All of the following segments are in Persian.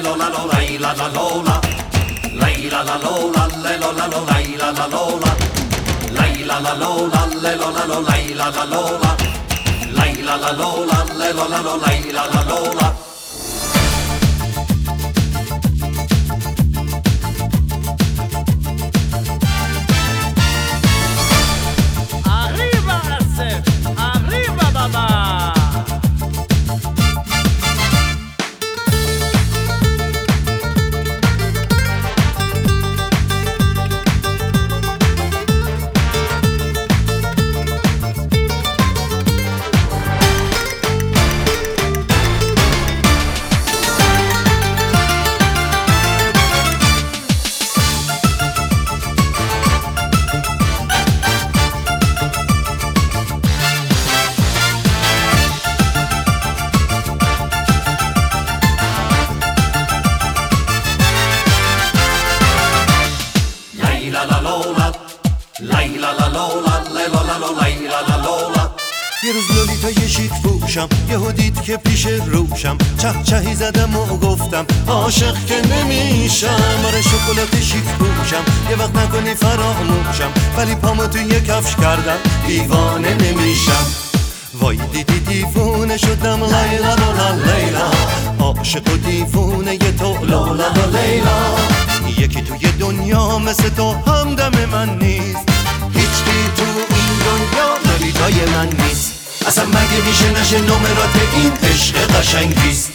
lola lola la la lola la la lola le lola lola la la lola la la lola le lola lola la la lola la lola le lola lola la la lola. Arriba Asef, arriba baba. یه روز لولیتا یه شیک فروشم یهو دید که پیش روشم چهی زدم و گفتم عاشق که نمیشم. آره شکلات شیک فروشم یه وقت نکنی فراموشم ولی پامو توی یه کفش کردم دیوانه نمیشم. وای دیدی دیوونه شدم لیلا لالا لیلا عاشق و دیوونه یه تو لالا لیلا. یکی توی دنیا مثل تو همدم من نیست هیچکی تو این دنیا لولیتای من نیست. اصلا مگه میشه نشه نمرات این عشق قشنگ بیست.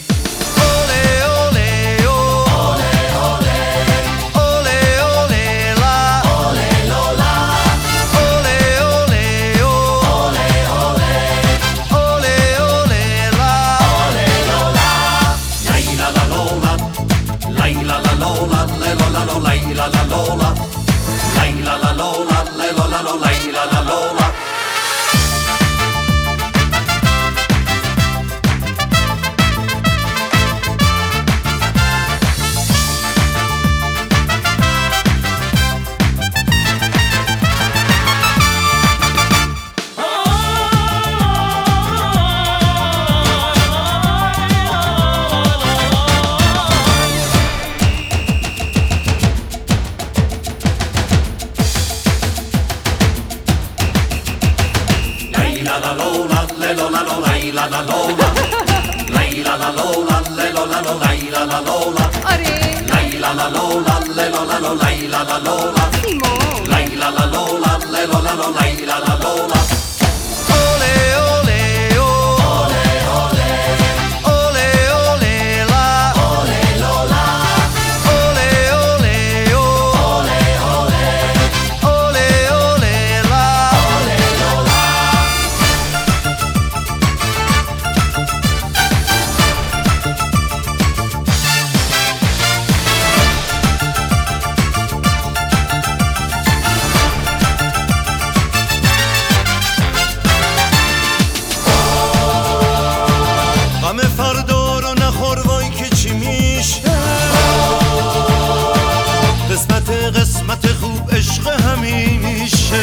قسمت خوب عشق همیشه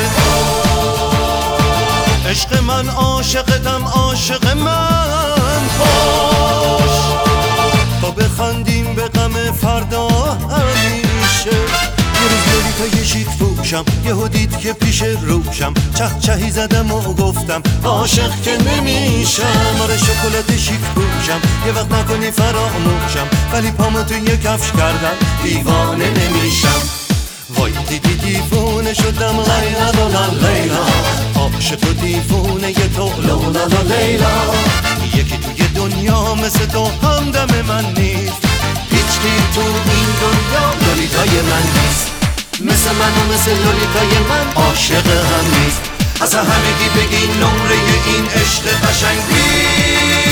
عشق من عاشقتم عاشق من باش تا بخندیم به غم فردا همیشه. یه روز لولیتا یه شیک فروشم یهو دید که پیش روشم چهی زدم و گفتم عاشق که نمیشم. آره شکلات شیک فروشم یه وقت نکنی فراموشم ولی پامو توی یه کفش کردم دیوانه نمیشم. وای دیدی دیوونه شدم لیلا لالا لیلا عاشق و دیوونه یه تو لالا لیلا. یکی توی دنیا مثل تو همدم من نیست هیچکی تو این دنیا لولیتای من نیست. مثل من و مثل لولیتای من عاشق هم نیست. اصلا همگی بگی نمره این عشق قشنگ